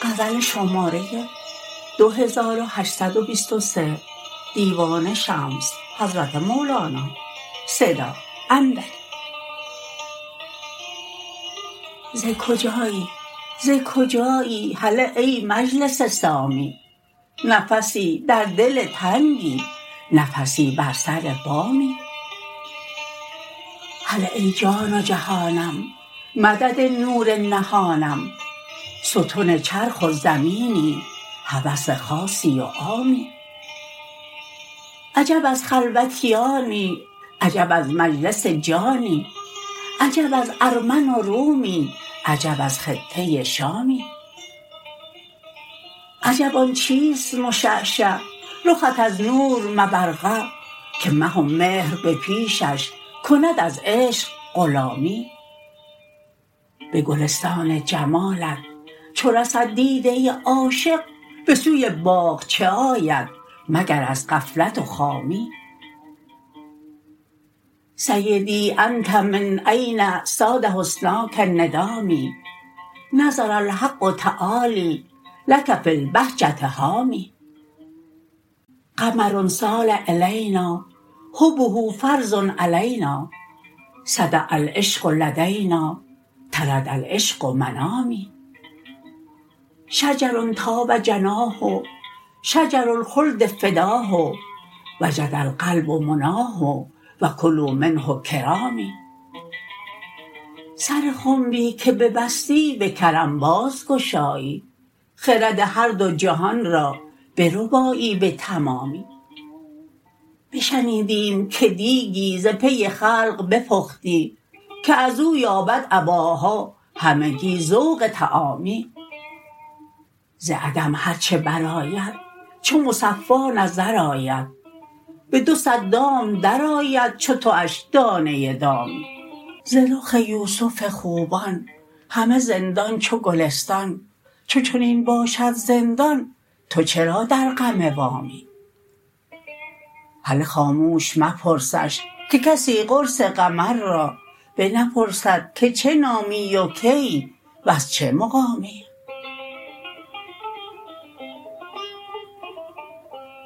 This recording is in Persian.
ز کجایی ز کجایی هله ای مجلس سامی نفسی در دل تنگی نفسی بر سر بامی هله ای جان و جهانم مدد نور نهانم ستن چرخ و زمینی هوس خاصی و عامی عجب از خلوتیانی عجب از مجلس جانی عجب از ارمن و رومی عجب از خطه شامی عجب آن چیست مشعشع رخت از نور مبرقع که مه و مهر به پیشش کند از عشق غلامی به گلستان جمالت چو رسد دیده عاشق به سوی باغ چه آید مگر از غفلت و خامی سیدی انت من این صاد حسناک ندامی نظر الحق تعالی لک فی البهجه حامی قمر سال الینا حبه فرض علینا صدع العشق لدینا طرد العشق منامی شجر طاب جناه شجر الخلد فداه وجد القلب مناه و کلوا منه کرامی سر خنبی که ببستی به کرم بازگشایی خرد هر دو جهان را بربایی به تمامی بشنیدیم که دیگی ز پی خلق بپختی که از او یابد اباها همگی ذوق طعامی ز عدم هر چه برآید چو مصفا نظر آید به 200 دام درآید چو تواش دانه دامی ز رخ یوسف خوبان همه زندان چو گلستان چو چنین باشد زندان تو چرا در غم وامی هله خاموش مپرسش که کسی قرص قمر را بنپرسد که چه نامی و کیی وز چه مقامی